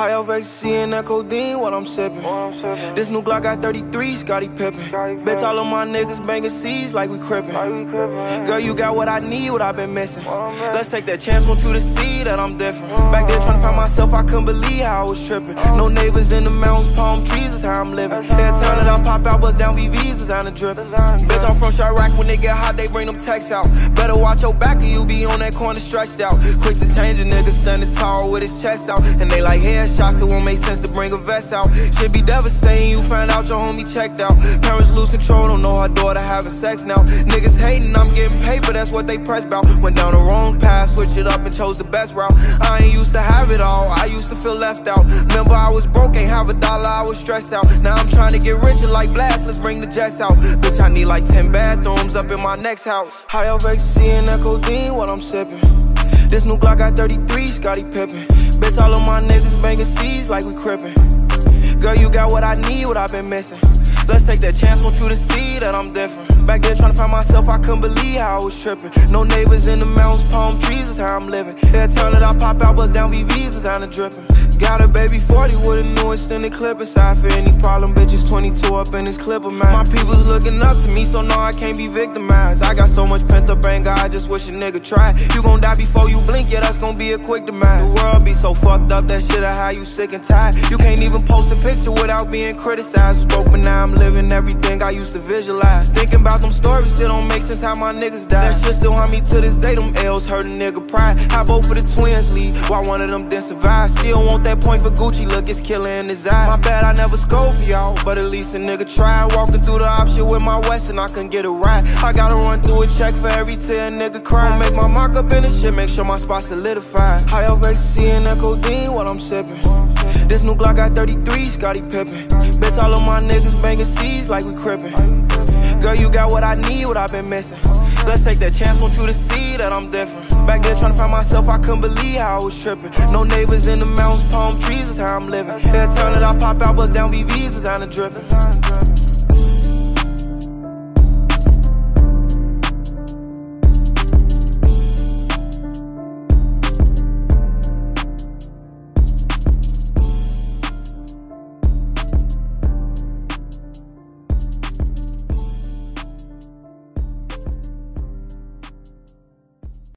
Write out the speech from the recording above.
High off ecstasy and that codeine while I'm sipping. This new Glock got 33, Scottie Pippen. Bitch, all of my niggas banging C's like we crippin'. Girl, you got what I need, what I've been missing. Let's take that chance, want you to see that I'm different. Back there tryna find myself, I couldn't believe how I was tripping. No neighbors in the mountains, palm trees is how I'm living. Every time that I pop out, bust down VVs is on the drip. Bitch, I'm from Chirac, when they get hot, they bring them texts out. Better watch your back or you be on that corner stretched out. Quick to change a nigga standing tall with his chest out. And they like headshots, it won't make sense to bring a vest out. Shit be devastating, you find out your homie checked out. Parents lose control, don't know her daughter having sex now. Niggas hating, I'm getting paper, that's what they press bout. Went down the wrong path, switched it up and chose the best route. I ain't used to have it all, I used to feel left out. Remember I was broke, ain't have $1, I was stressed out. Now I'm trying to get richer like Blast, let's bring the jets out. Bitch, I need like 10 bathrooms up in my next house. High off ecstasy and that codeine while I'm sipping. This new Glock got 33, Scottie Pippen. Bitch, all of my niggas banging C's like we crippin'. Girl, you got what I need, what I've been missing. Let's take that chance, want you to see that I'm different. Back there tryna find myself, I couldn't believe how I was tripping. No neighbors in the mountains, palm trees is how I'm living. Every time that I pop out, bust down VVs is on the drippin'. Got a baby 40 with a new extended clip inside. For any problem, bitches 22 up in this clip of mine. My people's looking up to me, so no, I can't be victimized. I got so much pent up anger, I just wish a nigga tried. You gon' die before you blink, yeah, that's gon' be a quick demise. The world be so fucked up, that shit I have you sick and tired. You can't even post a picture without being criticized. Was broke, but now I'm living everything I used to visualize. Thinking about them stories, still don't make sense how my niggas died. That shit still haunt me to this day, them L's hurt a nigga pride. How both of the twins leave, while one of them didn't survive. Still want that point for Gucci, look, it's killer in his eye. My bad, I never scored for y'all, but at least a nigga tried. Walking through the option with my West and I couldn't get a ride. I gotta run through a check for every tear a nigga cry. Make my mark up in the shit, make sure my spot solidified. High off ecstasy and that codeine while I'm sipping. This new Glock got 33, Scottie Pippen. Bitch, all of my niggas banging C's like we crippin'. Girl, you got what I need, what I've been missing. Let's take that chance, want you to see that I'm different. Back there tryna find myself, I couldn't believe how I was tripping. No neighbors in the mountains, palm trees is how I'm living. Every time that I pop out, bust down VVs is on the drippin'.